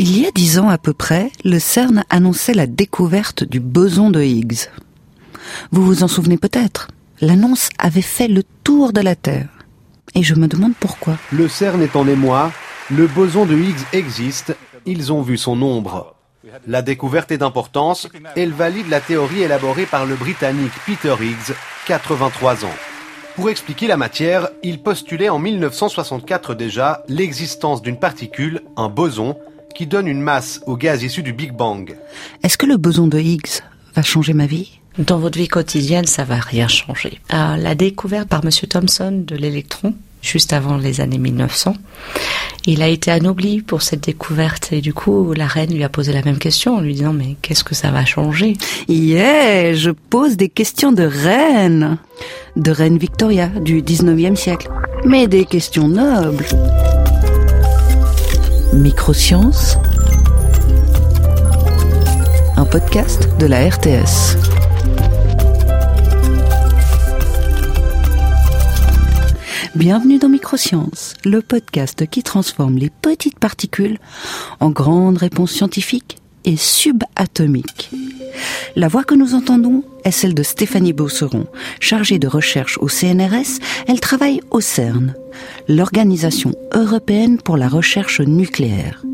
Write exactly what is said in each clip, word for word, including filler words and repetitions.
Il y a dix ans à peu près, le CERN annonçait la découverte du boson de Higgs. Vous vous en souvenez peut-être, l'annonce avait fait le tour de la Terre. Et je me demande pourquoi. Le CERN est en émoi, le boson de Higgs existe, ils ont vu son ombre. La découverte est d'importance, elle valide la théorie élaborée par le Britannique Peter Higgs, quatre-vingt-trois ans. Pour expliquer la matière, il postulait en mille neuf cent soixante-quatre déjà l'existence d'une particule, un boson, qui donne une masse au gaz issu du Big Bang. Est-ce que le boson de Higgs va changer ma vie ? Dans votre vie quotidienne, ça va rien changer. Euh, la découverte par Monsieur Thomson de l'électron, juste avant les années mille neuf cents, il a été anobli pour cette découverte et du coup, la reine lui a posé la même question en lui disant « Mais qu'est-ce que ça va changer ?» Yeah, je pose des questions de reine, de reine Victoria du dix-neuvième siècle, mais des questions nobles. Microsciences, un podcast de la R T S. Bienvenue dans Microsciences, le podcast qui transforme les petites particules en grandes réponses scientifiques et subatomiques. La voix que nous entendons est celle de Stéphanie Beauceron, chargée de recherche au C N R S. Elle travaille au CERN, l'Organisation européenne pour la recherche nucléaire.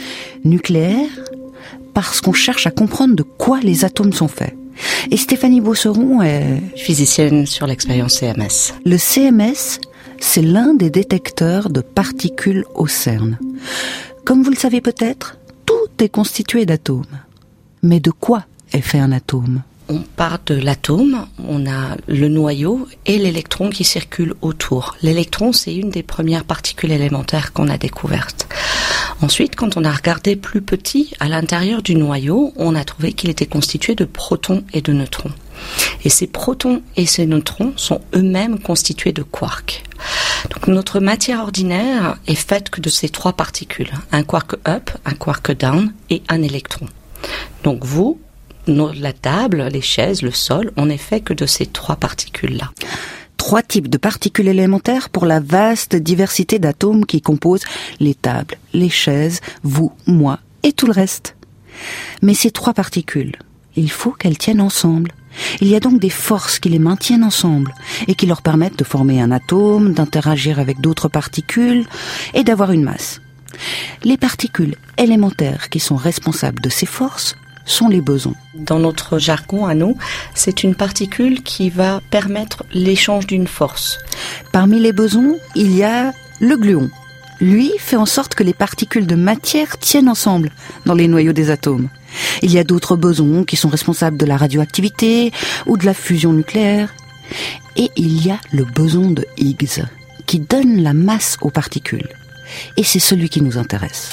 Nucléaire parce qu'on cherche à comprendre de quoi les atomes sont faits. Et Stéphanie Beauceron est physicienne sur l'expérience C M S. Le C M S, c'est l'un des détecteurs de particules au CERN. Comme vous le savez peut-être, tout est constitué d'atomes. Mais de quoi est fait un atome ? On part de l'atome, on a le noyau et l'électron qui circule autour. L'électron, c'est une des premières particules élémentaires qu'on a découvertes. Ensuite, quand on a regardé plus petit, à l'intérieur du noyau, on a trouvé qu'il était constitué de protons et de neutrons. Et ces protons et ces neutrons sont eux-mêmes constitués de quarks. Donc notre matière ordinaire est faite que de ces trois particules, un quark up, un quark down et un électron. Donc vous, la table, les chaises, le sol, on n'est fait que de ces trois particules-là. Trois types de particules élémentaires pour la vaste diversité d'atomes qui composent les tables, les chaises, vous, moi et tout le reste. Mais ces trois particules, il faut qu'elles tiennent ensemble. Il y a donc des forces qui les maintiennent ensemble et qui leur permettent de former un atome, d'interagir avec d'autres particules et d'avoir une masse. Les particules élémentaires qui sont responsables de ces forces sont les bosons. Dans notre jargon à nous, c'est une particule qui va permettre l'échange d'une force. Parmi les bosons, il y a le gluon. Lui fait en sorte que les particules de matière tiennent ensemble dans les noyaux des atomes. Il y a d'autres bosons qui sont responsables de la radioactivité ou de la fusion nucléaire. Et il y a le boson de Higgs qui donne la masse aux particules. Et c'est celui qui nous intéresse.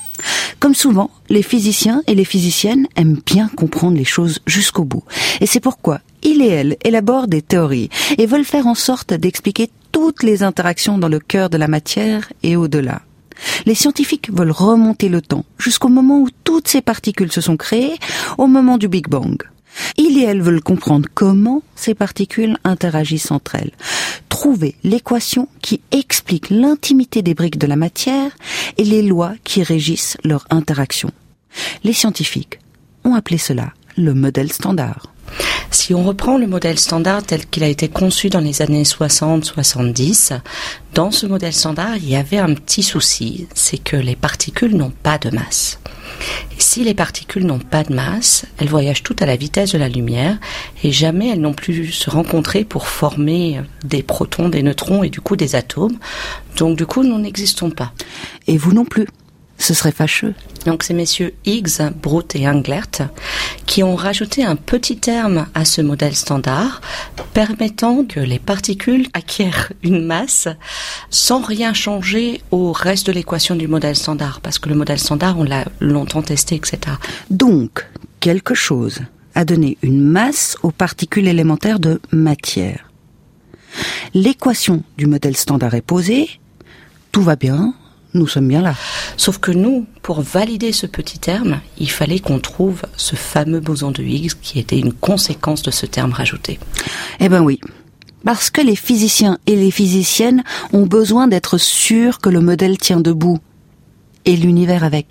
Comme souvent, les physiciens et les physiciennes aiment bien comprendre les choses jusqu'au bout. Et c'est pourquoi ils et elles élaborent des théories et veulent faire en sorte d'expliquer toutes les interactions dans le cœur de la matière et au-delà. Les scientifiques veulent remonter le temps jusqu'au moment où toutes ces particules se sont créées, au moment du Big Bang. Ils et elles veulent comprendre comment ces particules interagissent entre elles, trouver l'équation qui explique l'intimité des briques de la matière et les lois qui régissent leur interaction. Les scientifiques ont appelé cela le modèle standard. Si on reprend le modèle standard tel qu'il a été conçu dans les années soixante soixante-dix, dans ce modèle standard, il y avait un petit souci, c'est que les particules n'ont pas de masse. Et si les particules n'ont pas de masse, elles voyagent toutes à la vitesse de la lumière et jamais elles n'ont plus se rencontrer pour former des protons, des neutrons et du coup des atomes. Donc du coup, nous n'existons pas. Et vous non plus. Ce serait fâcheux. Donc c'est messieurs Higgs, Brout et Englert qui ont rajouté un petit terme à ce modèle standard permettant que les particules acquièrent une masse sans rien changer au reste de l'équation du modèle standard. Parce que le modèle standard, on l'a longtemps testé, et cetera. Donc, quelque chose a donné une masse aux particules élémentaires de matière. L'équation du modèle standard est posée, tout va bien. Nous sommes bien là. Sauf que nous, pour valider ce petit terme, il fallait qu'on trouve ce fameux boson de Higgs qui était une conséquence de ce terme rajouté. Eh ben oui. Parce que les physiciens et les physiciennes ont besoin d'être sûrs que le modèle tient debout. Et l'univers avec.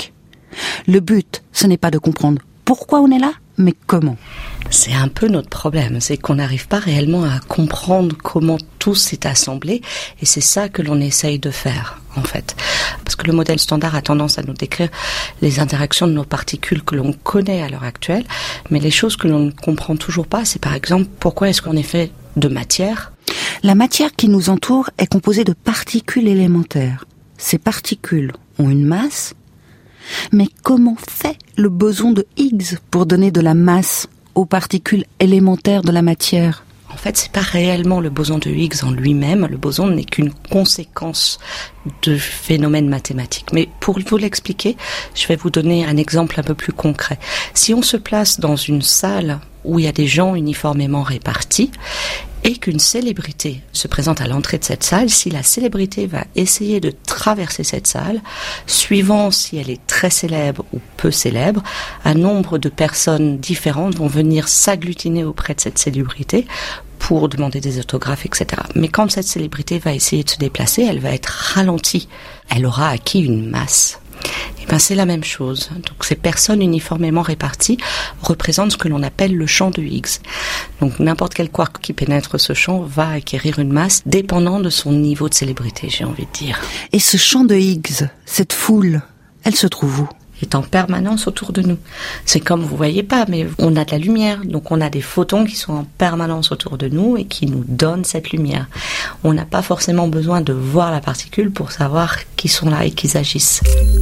Le but, ce n'est pas de comprendre pourquoi on est là, mais comment. C'est un peu notre problème, c'est qu'on n'arrive pas réellement à comprendre comment tout s'est assemblé, et c'est ça que l'on essaye de faire, en fait. Parce que le modèle standard a tendance à nous décrire les interactions de nos particules que l'on connaît à l'heure actuelle, mais les choses que l'on ne comprend toujours pas, c'est par exemple pourquoi est-ce qu'on est fait de matière. La matière qui nous entoure est composée de particules élémentaires. Ces particules ont une masse, mais comment fait le boson de Higgs pour donner de la masse aux particules élémentaires de la matière? En fait, c'est pas réellement le boson de Higgs en lui-même. Le boson n'est qu'une conséquence de phénomènes mathématiques. Mais pour vous l'expliquer, je vais vous donner un exemple un peu plus concret. Si on se place dans une salle où il y a des gens uniformément répartis, et qu'une célébrité se présente à l'entrée de cette salle, si la célébrité va essayer de traverser cette salle, suivant si elle est très célèbre ou peu célèbre, un nombre de personnes différentes vont venir s'agglutiner auprès de cette célébrité pour demander des autographes, et cetera. Mais quand cette célébrité va essayer de se déplacer, elle va être ralentie. Elle aura acquis une masse. Et ben c'est la même chose. Donc ces personnes uniformément réparties représentent ce que l'on appelle le champ de Higgs. Donc n'importe quel quark qui pénètre ce champ va acquérir une masse dépendant de son niveau de célébrité, j'ai envie de dire. Et ce champ de Higgs, cette foule, elle se trouve où ? Est en permanence autour de nous. C'est comme vous voyez pas, mais on a de la lumière, donc on a des photons qui sont en permanence autour de nous et qui nous donnent cette lumière. On n'a pas forcément besoin de voir la particule pour savoir qu'ils sont là et qu'ils agissent.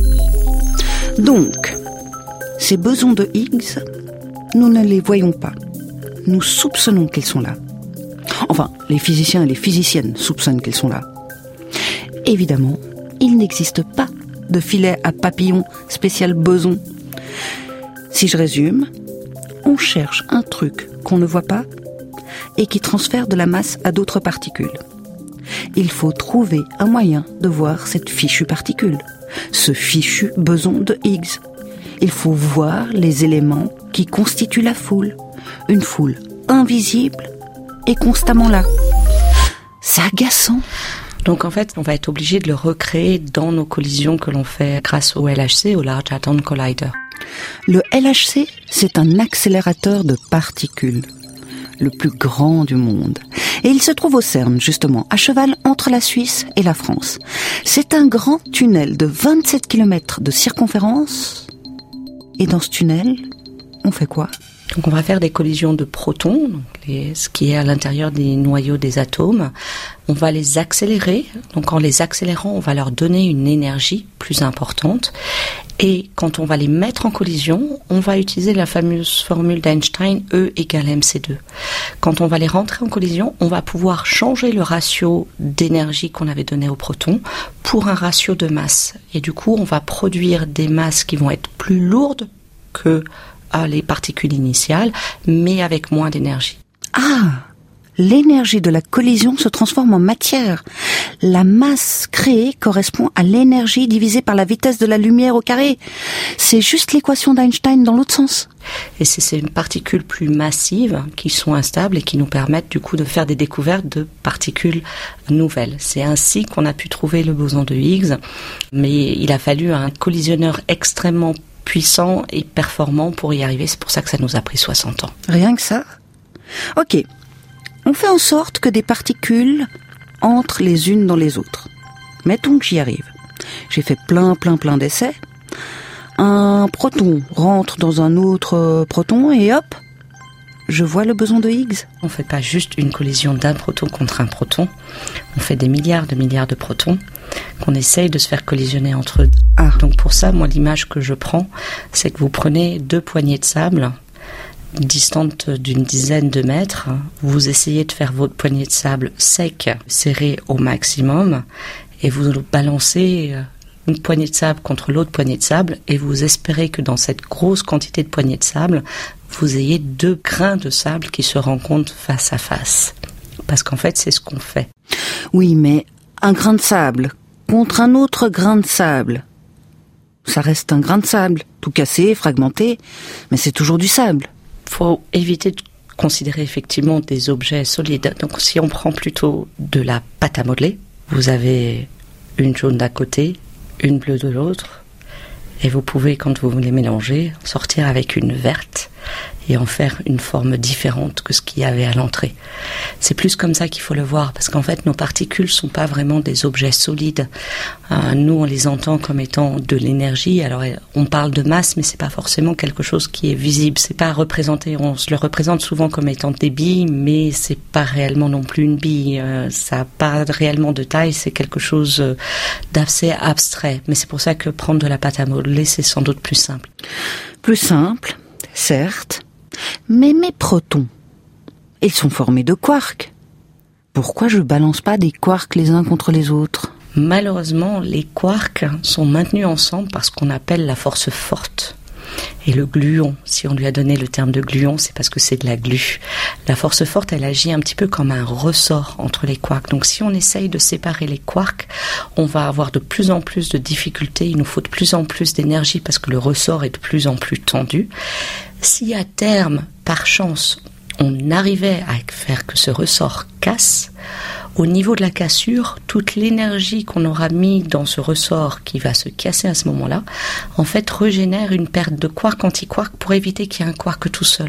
Donc, ces bosons de Higgs, nous ne les voyons pas. Nous soupçonnons qu'ils sont là. Enfin, les physiciens et les physiciennes soupçonnent qu'ils sont là. Évidemment, il n'existe pas de filet à papillons spécial boson. Si je résume, on cherche un truc qu'on ne voit pas et qui transfère de la masse à d'autres particules. Il faut trouver un moyen de voir cette fichue particule, ce fichu boson de Higgs. Il faut voir les éléments qui constituent la foule, une foule invisible et constamment là. C'est agaçant. Donc en fait, on va être obligé de le recréer dans nos collisions que l'on fait grâce au L H C, au Large Hadron Collider. Le L H C, c'est un accélérateur de particules, le plus grand du monde. Et il se trouve au CERN, justement, à cheval entre la Suisse et la France. C'est un grand tunnel de vingt-sept kilomètres de circonférence. Et dans ce tunnel, on fait quoi ? Donc on va faire des collisions de protons, donc les, ce qui est à l'intérieur des noyaux des atomes. On va les accélérer, donc en les accélérant, on va leur donner une énergie plus importante. Et quand on va les mettre en collision, on va utiliser la fameuse formule d'Einstein, E égale M C deux. Quand on va les rentrer en collision, on va pouvoir changer le ratio d'énergie qu'on avait donné aux protons pour un ratio de masse. Et du coup, on va produire des masses qui vont être plus lourdes que les particules initiales, mais avec moins d'énergie. Ah, l'énergie de la collision se transforme en matière. La masse créée correspond à l'énergie divisée par la vitesse de la lumière au carré. C'est juste l'équation d'Einstein dans l'autre sens. Et c'est ces particules plus massives qui sont instables et qui nous permettent du coup de faire des découvertes de particules nouvelles. C'est ainsi qu'on a pu trouver le boson de Higgs, mais il a fallu un collisionneur extrêmement puissant et performant pour y arriver. C'est pour ça que ça nous a pris soixante ans. Rien que ça ? Ok. On fait en sorte que des particules entrent les unes dans les autres. Mettons que j'y arrive. J'ai fait plein, plein, plein d'essais. Un proton rentre dans un autre proton et hop, je vois le boson de Higgs. On ne fait pas juste une collision d'un proton contre un proton. On fait des milliards de milliards de protons qu'on essaye de se faire collisionner entre eux. Ah. Donc pour ça, moi, l'image que je prends, c'est que vous prenez deux poignées de sable distantes d'une dizaine de mètres. Vous essayez de faire votre poignée de sable sec, serrée au maximum, et vous balancez une poignée de sable contre l'autre poignée de sable, et vous espérez que dans cette grosse quantité de poignées de sable, vous ayez deux grains de sable qui se rencontrent face à face. Parce qu'en fait, c'est ce qu'on fait. Oui, mais un grain de sable contre un autre grain de sable, ça reste un grain de sable, tout cassé, fragmenté, mais c'est toujours du sable. Il faut éviter de considérer effectivement des objets solides. Donc si on prend plutôt de la pâte à modeler, vous avez une jaune d'un côté, une bleue de l'autre, Et vous pouvez, quand vous les mélangez, sortir avec une verte et en faire une forme différente que ce qu'il y avait à l'entrée. C'est plus comme ça qu'il faut le voir, parce qu'en fait, nos particules sont pas vraiment des objets solides. Euh, nous, on les entend comme étant de l'énergie. Alors, on parle de masse, mais c'est pas forcément quelque chose qui est visible. C'est pas représenté. On se le représente souvent comme étant des billes, mais c'est pas réellement non plus une bille. Euh, ça a pas réellement de taille. C'est quelque chose d'assez abstrait. Mais c'est pour ça que prendre de la pâte à modeler, c'est sans doute plus simple. Plus simple, certes. Mais mes protons, ils sont formés de quarks. Pourquoi je balance pas des quarks les uns contre les autres ? Malheureusement, les quarks sont maintenus ensemble par ce qu'on appelle la force forte. Et le gluon, si on lui a donné le terme de gluon, c'est parce que c'est de la glu. La force forte, elle agit un petit peu comme un ressort entre les quarks. Donc si on essaye de séparer les quarks, on va avoir de plus en plus de difficultés. Il nous faut de plus en plus d'énergie parce que le ressort est de plus en plus tendu. Si à terme, par chance, on arrivait à faire que ce ressort casse, au niveau de la cassure, toute l'énergie qu'on aura mis dans ce ressort qui va se casser à ce moment-là, en fait, régénère une perte de quark anti-quark pour éviter qu'il y ait un quark tout seul.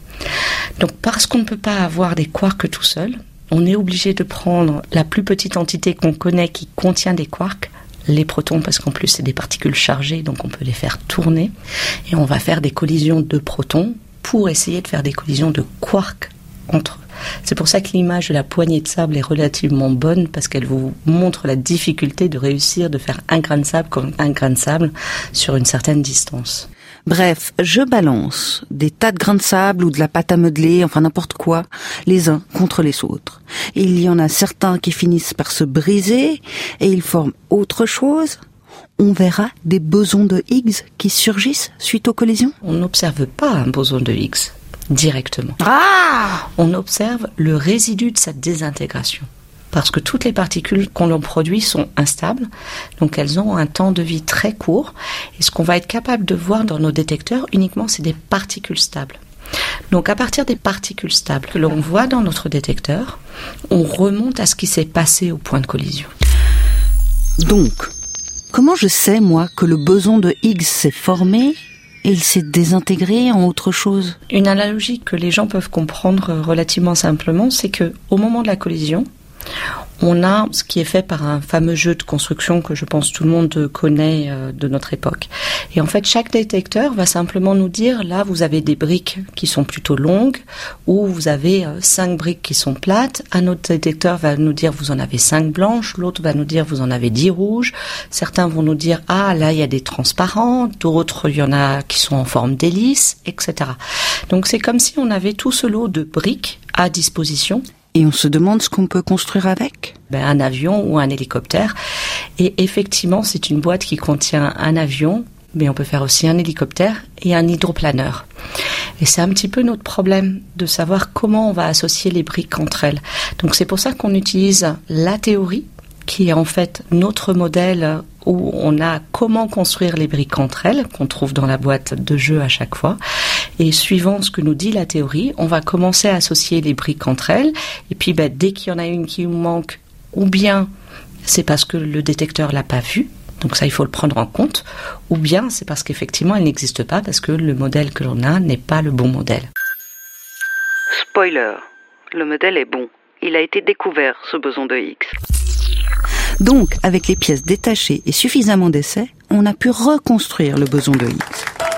Donc, parce qu'on ne peut pas avoir des quarks tout seul, on est obligé de prendre la plus petite entité qu'on connaît qui contient des quarks, les protons, parce qu'en plus c'est des particules chargées, donc on peut les faire tourner, et on va faire des collisions de protons pour essayer de faire des collisions de quarks entre eux. C'est pour ça que l'image de la poignée de sable est relativement bonne, parce qu'elle vous montre la difficulté de réussir de faire un grain de sable comme un grain de sable sur une certaine distance. Bref, je balance des tas de grains de sable ou de la pâte à modeler, enfin n'importe quoi, les uns contre les autres. Et il y en a certains qui finissent par se briser et ils forment autre chose. On verra des bosons de Higgs qui surgissent suite aux collisions. On n'observe pas un boson de Higgs directement. Ah ! On observe le résidu de sa désintégration. Parce que toutes les particules qu'on en produit sont instables, donc elles ont un temps de vie très court. Et ce qu'on va être capable de voir dans nos détecteurs uniquement, c'est des particules stables. Donc à partir des particules stables que l'on voit dans notre détecteur, on remonte à ce qui s'est passé au point de collision. Donc, comment je sais, moi, que le boson de Higgs s'est formé et il s'est désintégré en autre chose ? Une analogie que les gens peuvent comprendre relativement simplement, c'est que au moment de la collision, on a ce qui est fait par un fameux jeu de construction que je pense tout le monde connaît euh, de notre époque. Et en fait, chaque détecteur va simplement nous dire, là, vous avez des briques qui sont plutôt longues, ou vous avez euh, cinq briques qui sont plates. Un autre détecteur va nous dire, vous en avez cinq blanches. L'autre va nous dire, vous en avez dix rouges. Certains vont nous dire, ah, là, il y a des transparents. D'autres, il y en a qui sont en forme d'hélice, et cetera. Donc, c'est comme si on avait tout ce lot de briques à disposition. Et on se demande ce qu'on peut construire avec ? Ben, un avion ou un hélicoptère. Et effectivement, c'est une boîte qui contient un avion, mais on peut faire aussi un hélicoptère et un hydroplaneur. Et c'est un petit peu notre problème de savoir comment on va associer les briques entre elles. Donc c'est pour ça qu'on utilise la théorie, qui est en fait notre modèle où on a comment construire les briques entre elles, qu'on trouve dans la boîte de jeu à chaque fois. Et suivant ce que nous dit la théorie, on va commencer à associer les briques entre elles. Et puis ben, dès qu'il y en a une qui nous manque, ou bien c'est parce que le détecteur l'a pas vue, donc ça il faut le prendre en compte, ou bien c'est parce qu'effectivement elle n'existe pas, parce que le modèle que l'on a n'est pas le bon modèle. Spoiler, le modèle est bon. Il a été découvert, ce boson de Higgs. Donc, avec les pièces détachées et suffisamment d'essais, on a pu reconstruire le boson de Higgs.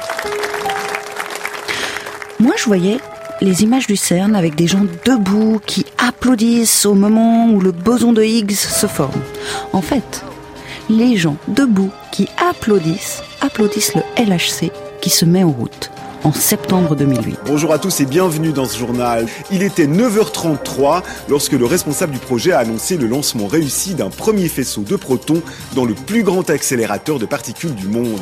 Moi, je voyais les images du CERN avec des gens debout qui applaudissent au moment où le boson de Higgs se forme. En fait, les gens debout qui applaudissent, applaudissent le L H C qui se met en route en septembre deux mille huit. Bonjour à tous et bienvenue dans ce journal. Il était neuf heures trente-trois lorsque le responsable du projet a annoncé le lancement réussi d'un premier faisceau de protons dans le plus grand accélérateur de particules du monde.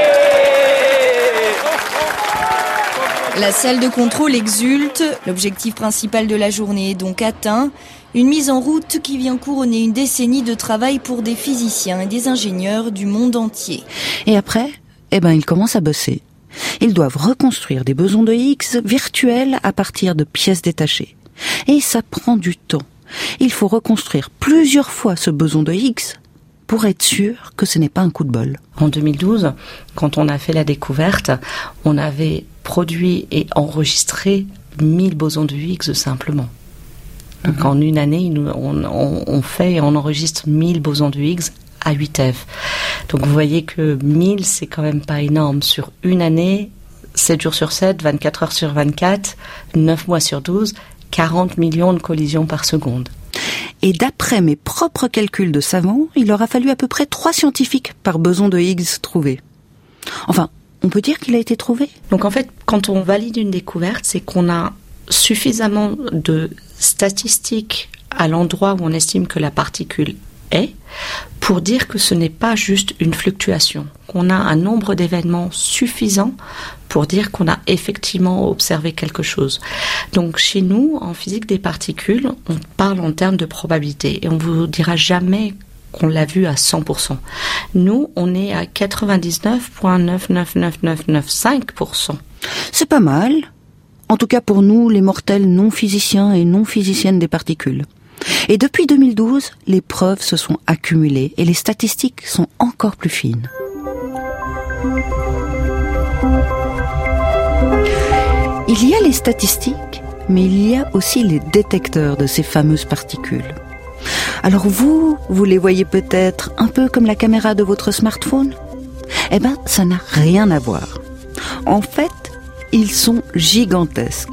La salle de contrôle exulte, l'objectif principal de la journée est donc atteint. Une mise en route qui vient couronner une décennie de travail pour des physiciens et des ingénieurs du monde entier. Et après, eh ben, ils commencent à bosser. Ils doivent reconstruire des bosons de Higgs virtuels à partir de pièces détachées. Et ça prend du temps. Il faut reconstruire plusieurs fois ce boson de Higgs pour être sûr que ce n'est pas un coup de bol. En deux mille douze, quand on a fait la découverte, on avait produit et enregistré mille bosons de Higgs simplement. Donc mmh. en une année, on, on, on fait et on enregistre mille bosons de Higgs à huit F. Donc vous voyez que mille, c'est quand même pas énorme. Sur une année, sept jours sur sept, vingt-quatre heures sur vingt-quatre, neuf mois sur douze, quarante millions de collisions par seconde. Et d'après mes propres calculs de savants, il aura fallu à peu près trois scientifiques par boson de Higgs trouvé. Enfin, on peut dire qu'il a été trouvé. Donc en fait, quand on valide une découverte, c'est qu'on a suffisamment de statistiques à l'endroit où on estime que la particule est pour dire que ce n'est pas juste une fluctuation, qu'on a un nombre d'événements suffisant pour dire qu'on a effectivement observé quelque chose. Donc chez nous, en physique des particules, on parle en termes de probabilité et on ne vous dira jamais qu'on l'a vu à cent pour cent. Nous, on est à quatre-vingt-dix-neuf virgule neuf neuf neuf neuf neuf cinq pour cent. C'est pas mal. En tout cas pour nous, les mortels non-physiciens et non-physiciennes des particules. Et depuis deux mille douze, les preuves se sont accumulées et les statistiques sont encore plus fines. Il y a les statistiques, mais il y a aussi les détecteurs de ces fameuses particules. Alors vous, vous les voyez peut-être un peu comme la caméra de votre smartphone ? Eh ben, ça n'a rien à voir. En fait, ils sont gigantesques.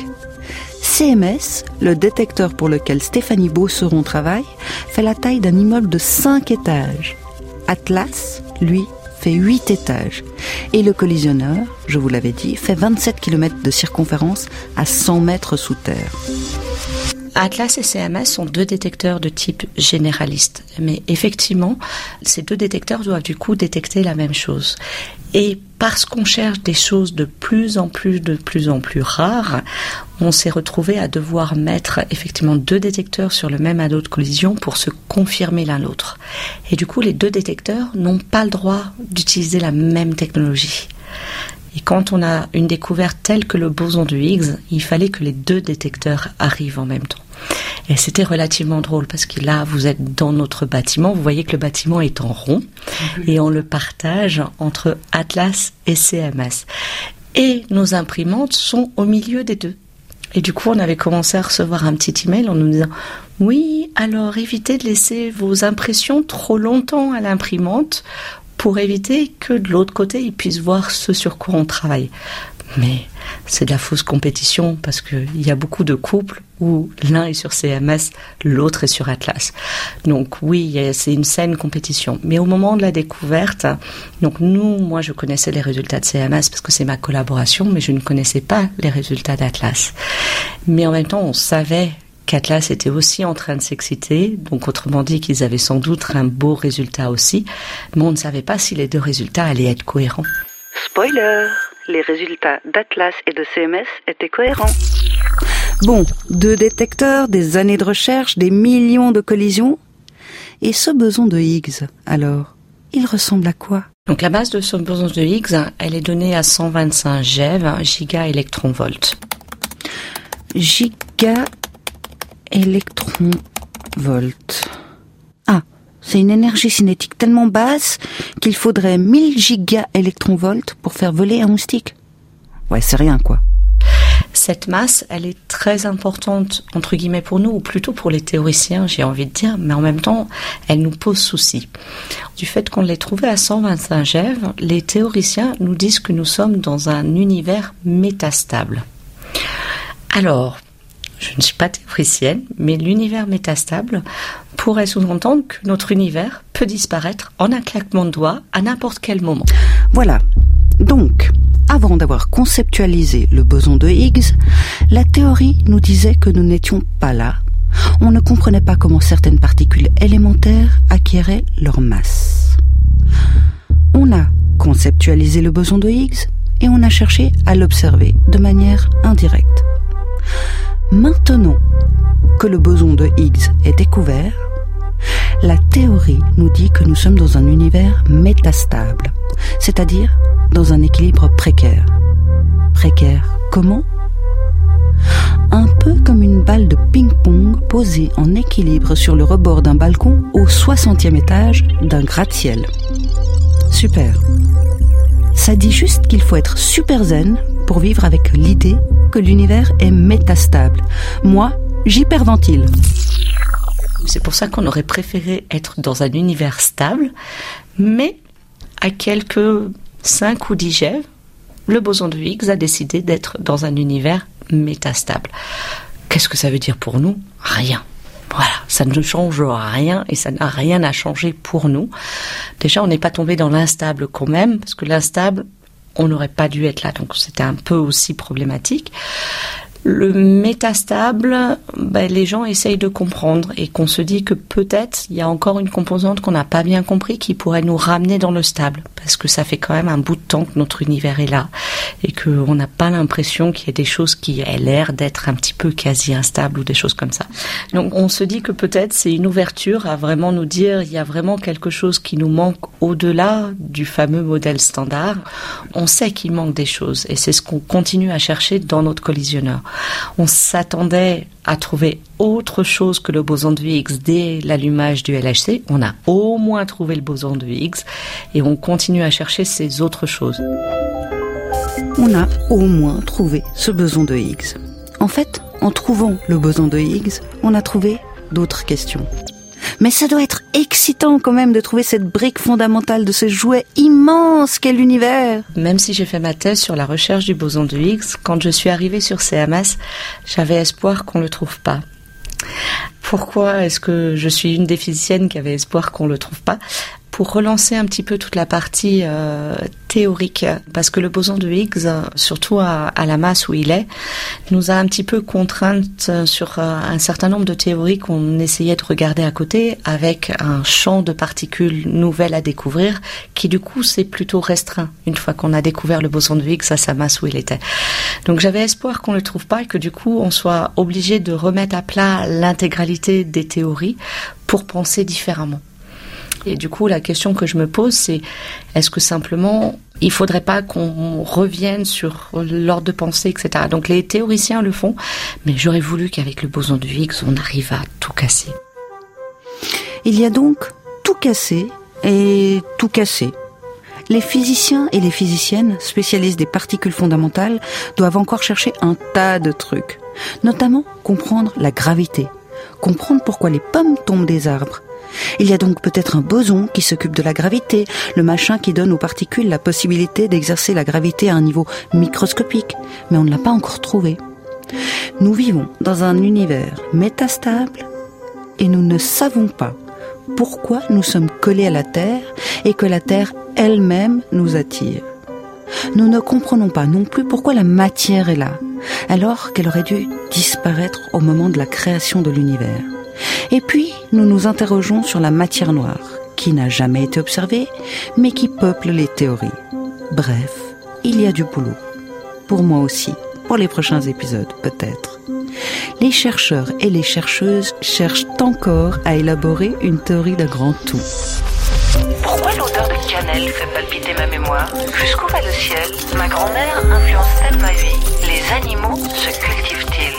C M S, le détecteur pour lequel Stéphanie Beauceron travaille, fait la taille d'un immeuble de cinq étages. Atlas, lui, fait huit étages. Et le collisionneur, je vous l'avais dit, fait vingt-sept kilomètres de circonférence à cent mètres sous terre. Atlas et C M S sont deux détecteurs de type généraliste. Mais effectivement, ces deux détecteurs doivent du coup détecter la même chose. Et parce qu'on cherche des choses de plus en plus, de plus en plus rares, on s'est retrouvé à devoir mettre effectivement deux détecteurs sur le même anneau de collision pour se confirmer l'un l'autre. Et du coup, les deux détecteurs n'ont pas le droit d'utiliser la même technologie. Et quand on a une découverte telle que le boson de Higgs, il fallait que les deux détecteurs arrivent en même temps. Et c'était relativement drôle parce que là, vous êtes dans notre bâtiment, vous voyez que le bâtiment est en rond et on le partage entre Atlas et C M S. Et nos imprimantes sont au milieu des deux. Et du coup, on avait commencé à recevoir un petit email en nous disant « Oui, alors évitez de laisser vos impressions trop longtemps à l'imprimante pour éviter que de l'autre côté, ils puissent voir ce sur quoi on travaille. » Mais c'est de la fausse compétition parce qu'il y a beaucoup de couples où l'un est sur C M S, l'autre est sur Atlas. Donc oui, c'est une saine compétition. Mais au moment de la découverte, donc nous, moi je connaissais les résultats de C M S parce que c'est ma collaboration, mais je ne connaissais pas les résultats d'Atlas. Mais en même temps, on savait qu'Atlas était aussi en train de s'exciter, donc autrement dit qu'ils avaient sans doute un beau résultat aussi, mais on ne savait pas si les deux résultats allaient être cohérents. Spoiler, les résultats d'Atlas et de C M S étaient cohérents. Bon, deux détecteurs, des années de recherche, des millions de collisions. Et ce boson de Higgs, alors, il ressemble à quoi ? Donc la masse de ce boson de Higgs, elle est donnée à cent vingt-cinq GeV, giga-électron-volt. Giga-électron-volt. Ah, c'est une énergie cinétique tellement basse qu'il faudrait mille giga-électron-volts pour faire voler un moustique. Ouais, c'est rien, quoi. Cette masse, elle est très importante, entre guillemets, pour nous, ou plutôt pour les théoriciens, j'ai envie de dire, mais en même temps, elle nous pose souci. Du fait qu'on l'ait trouvée à cent vingt-cinq GeV, les théoriciens nous disent que nous sommes dans un univers métastable. Alors, je ne suis pas théoricienne, mais l'univers métastable pourrait sous-entendre que notre univers peut disparaître en un claquement de doigts à n'importe quel moment. Voilà. Donc, avant d'avoir conceptualisé le boson de Higgs, la théorie nous disait que nous n'étions pas là. On ne comprenait pas comment certaines particules élémentaires acquéraient leur masse. On a conceptualisé le boson de Higgs et on a cherché à l'observer de manière indirecte. Maintenant que le boson de Higgs est découvert, la théorie nous dit que nous sommes dans un univers métastable, c'est-à-dire dans un équilibre précaire. Précaire comment ? un peu comme une balle de ping-pong posée en équilibre sur le rebord d'un balcon au soixantième étage d'un gratte-ciel. Super. Ça dit juste qu'il faut être super zen pour vivre avec l'idée que l'univers est métastable. Moi, j'hyperventile. C'est pour ça qu'on aurait préféré être dans un univers stable, mais à quelques cinq ou dix G eV, le boson de Higgs a décidé d'être dans un univers métastable. Qu'est-ce que ça veut dire pour nous ? Rien. Voilà, ça ne change rien et ça n'a rien à changer pour nous. Déjà, on n'est pas tombé dans l'instable quand même, parce que l'instable, on n'aurait pas dû être là, donc c'était un peu aussi problématique. Le métastable, ben, les gens essayent de comprendre et qu'on se dit que peut-être il y a encore une composante qu'on n'a pas bien compris qui pourrait nous ramener dans le stable, parce que ça fait quand même un bout de temps que notre univers est là et qu'on n'a pas l'impression qu'il y ait des choses qui aient l'air d'être un petit peu quasi instables ou des choses comme ça. Donc on se dit que peut-être c'est une ouverture à vraiment nous dire il y a vraiment quelque chose qui nous manque au-delà du fameux modèle standard. On sait qu'il manque des choses et c'est ce qu'on continue à chercher dans notre collisionneur. On s'attendait à trouver autre chose que le boson de Higgs dès l'allumage du L H C. On a au moins trouvé le boson de Higgs et on continue à chercher ces autres choses. On a au moins trouvé ce boson de Higgs. En fait, en trouvant le boson de Higgs, on a trouvé d'autres questions. Mais ça doit être excitant quand même de trouver cette brique fondamentale de ce jouet immense qu'est l'univers. Même si j'ai fait ma thèse sur la recherche du boson de Higgs, quand je suis arrivée sur C M S, j'avais espoir qu'on le trouve pas. Pourquoi est-ce que je suis une des physiciennes qui avait espoir qu'on le trouve pas ? Pour relancer un petit peu toute la partie euh, théorique, parce que le boson de Higgs, surtout à, à la masse où il est, nous a un petit peu contraintes sur euh, un certain nombre de théories qu'on essayait de regarder à côté, avec un champ de particules nouvelles à découvrir, qui du coup s'est plutôt restreint une fois qu'on a découvert le boson de Higgs à sa masse où il était. Donc j'avais espoir qu'on ne le trouve pas et que du coup on soit obligé de remettre à plat l'intégralité des théories pour penser différemment. Et du coup, la question que je me pose, c'est est-ce que simplement, il faudrait pas qu'on revienne sur l'ordre de pensée, et cetera. Donc les théoriciens le font, mais j'aurais voulu qu'avec le boson de Higgs, on arrive à tout casser. Il y a donc tout cassé et tout cassé. Les physiciens et les physiciennes, spécialistes des particules fondamentales, doivent encore chercher un tas de trucs. Notamment comprendre la gravité, comprendre pourquoi les pommes tombent des arbres. Il y a donc peut-être un boson qui s'occupe de la gravité, le machin qui donne aux particules la possibilité d'exercer la gravité à un niveau microscopique, mais on ne l'a pas encore trouvé. Nous vivons dans un univers métastable et nous ne savons pas pourquoi nous sommes collés à la Terre et que la Terre elle-même nous attire. Nous ne comprenons pas non plus pourquoi la matière est là, alors qu'elle aurait dû disparaître au moment de la création de l'univers. Et puis, nous nous interrogeons sur la matière noire, qui n'a jamais été observée, mais qui peuple les théories. Bref, il y a du boulot. Pour moi aussi, pour les prochains épisodes, peut-être. Les chercheurs et les chercheuses cherchent encore à élaborer une théorie d'un grand tout. Pourquoi l'odeur de cannelle fait palpiter ma mémoire ? Jusqu'où va le ciel ? Ma grand-mère influence-t-elle ma vie ? Les animaux se cultivent-ils ?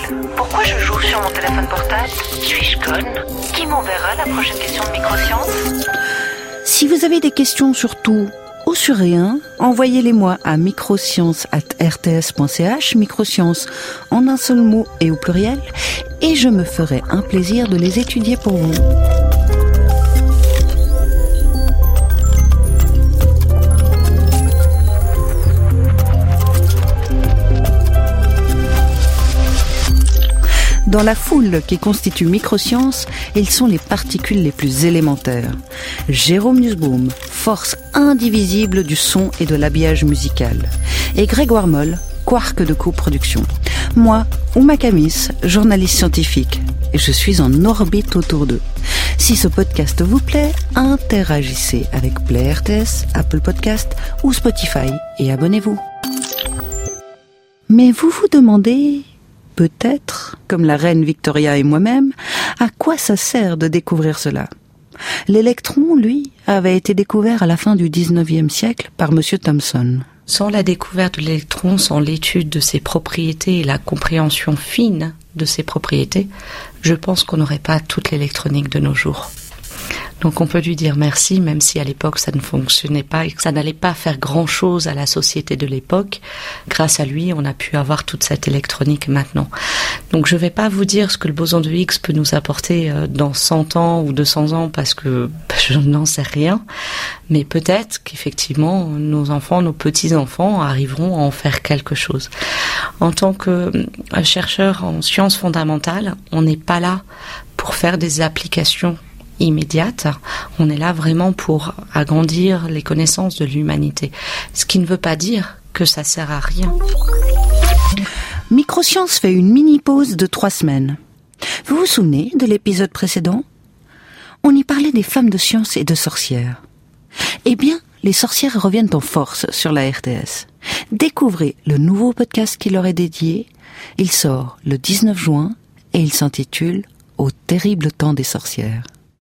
Pourquoi je joue sur mon téléphone portable ? Suis-je conne ? Qui m'enverra la prochaine question de microsciences ? Si vous avez des questions sur tout ou sur rien, envoyez-les-moi à microsciences arobase r t s point c h, microsciences en un seul mot et au pluriel, et je me ferai un plaisir de les étudier pour vous. Dans la foule qui constitue Microsciences, ils sont les particules les plus élémentaires. Jérôme Nussbaum, force indivisible du son et de l'habillage musical. Et Grégoire Moll, quark de coproduction. Moi, Ouma Kamis, journaliste scientifique. Et je suis en orbite autour d'eux. Si ce podcast vous plaît, interagissez avec Play R T S, Apple Podcast ou Spotify et abonnez-vous. Mais vous vous demandez... peut-être, comme la reine Victoria et moi-même, à quoi ça sert de découvrir cela ? L'électron, lui, avait été découvert à la fin du dix-neuvième siècle par Monsieur Thomson. Sans la découverte de l'électron, sans l'étude de ses propriétés et la compréhension fine de ses propriétés, je pense qu'on n'aurait pas toute l'électronique de nos jours. Donc on peut lui dire merci, même si à l'époque ça ne fonctionnait pas et que ça n'allait pas faire grand-chose à la société de l'époque. Grâce à lui, on a pu avoir toute cette électronique maintenant. Donc je ne vais pas vous dire ce que le boson de Higgs peut nous apporter dans cent ans ou deux cents ans parce que je n'en sais rien. Mais peut-être qu'effectivement nos enfants, nos petits-enfants arriveront à en faire quelque chose. En tant que chercheur en sciences fondamentales, on n'est pas là pour faire des applications immédiate, on est là vraiment pour agrandir les connaissances de l'humanité. Ce qui ne veut pas dire que ça sert à rien. Microscience fait une mini-pause de trois semaines. Vous vous souvenez de l'épisode précédent ? On y parlait des femmes de science et de sorcières. Eh bien, les sorcières reviennent en force sur la R T S. Découvrez le nouveau podcast qui leur est dédié. Il sort le dix-neuf juin et il s'intitule « Au terrible temps des sorcières ».